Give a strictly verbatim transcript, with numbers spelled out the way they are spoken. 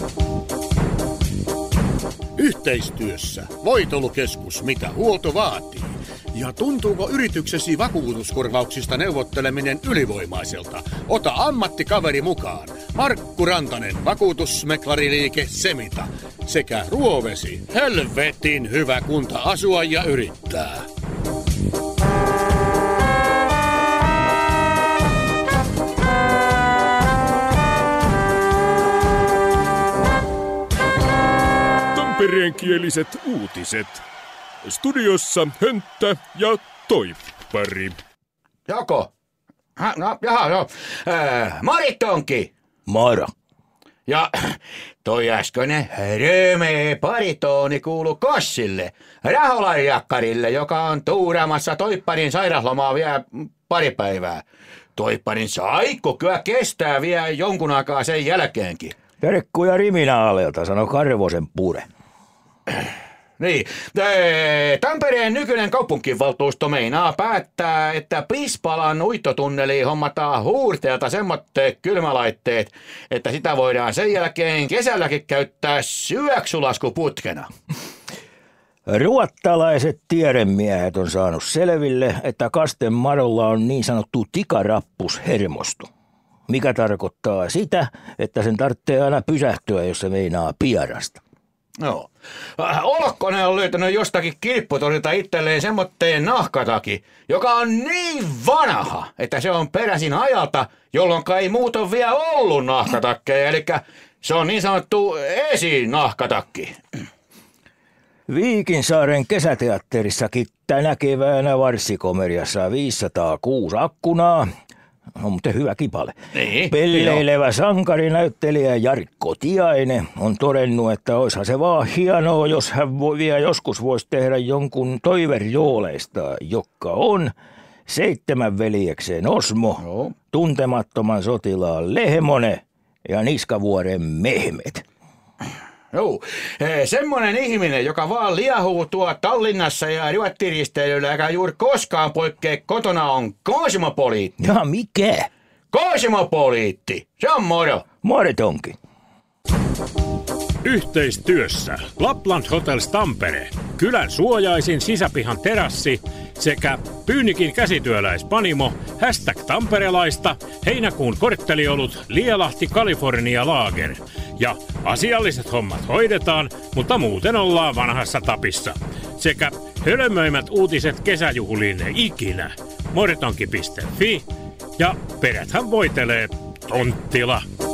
Yhteistyössä Voitelukeskus, mitä huolto vaatii. Ja tuntuuko yrityksesi vakuutuskorvauksista neuvotteleminen ylivoimaiselta? Ota ammattikaveri mukaan. Markku Rantanen, vakuutusmeklariliike Semita. Sekä Ruovesi, helvetin hyvä kunta asua ja yrittää. Tampereenkieliset uutiset. Studiossa Hönttä ja Toippari. Joko? Ha, no, jaha, no. Äh, Maritonki. Moro. Ja toi äskönen röömee paritooni kuulu Kossille, Raholan-jakkarille, joka on tuuraamassa Toipparin sairaslomaa vielä pari päivää. Toipparin saikku kyllä kestää vielä jonkun aikaa sen jälkeenkin. Terkkuja Riminaaleelta, sanoi Karvosen Pure. Niin, Tampereen nykyinen kaupunkivaltuusto meinaa päättää, että Pispalan uittotunneliin hommataan huurteelta semmoitteet kylmälaitteet, että sitä voidaan sen jälkeen kesälläkin käyttää syöksylaskuputkena. Ruottalaiset tiedemiehet on saanut selville, että kasten madolla on niin sanottu tikarappushermosto, mikä tarkoittaa sitä, että sen tarvitsee aina pysähtyä, jos se meinaa pierasta. No. Olkkonen on löytänyt jostakin kilpputorilta itselleen semmoitteen nahkataki, joka on niin vanha, että se on peräisin ajalta, jolloin ei muuten vielä ollut nahkatakkeja, eli se on niin sanottu esinahkatakki. Viikinsaaren kesäteatterissakin tänä keväänä Varssikomediassa viisisataakuusi akkunaa. On muuten hyvä kipale. Niin, Pelleilevä jo. sankarinäyttelijä Jarkko Tiainen on todennut, että olisihan se vaan hienoa, jos hän voi vielä joskus voisi tehdä jonkun toiverjooleista, joka on seitsemän veljekseen Osmo, no. tuntemattoman sotilaan Lehmonen ja Niskavuoren Mehmet. Joo, semmoinen ihminen, joka vaan liahuu tuo Tallinnassa ja ryöttiristeilyllä eikä juuri koskaan poikkea kotona, on kosmopoliitti. Ja mikä? Kosmopoliitti, se on moro. Morotonki. Yhteistyössä Lapland Hotels Tampere, kylän suojaisin sisäpihan terassi sekä Pyynikin käsityöläispanimo, hashtag tamperelaista, heinäkuun kortteliolut Lielahti California Lager. Ja asialliset hommat hoidetaan, mutta muuten ollaan vanhassa tapissa. Sekä hölmöimät uutiset kesäjuhliin ikinä. Morotonki piste fi ja peräthän voitelee Tonttila.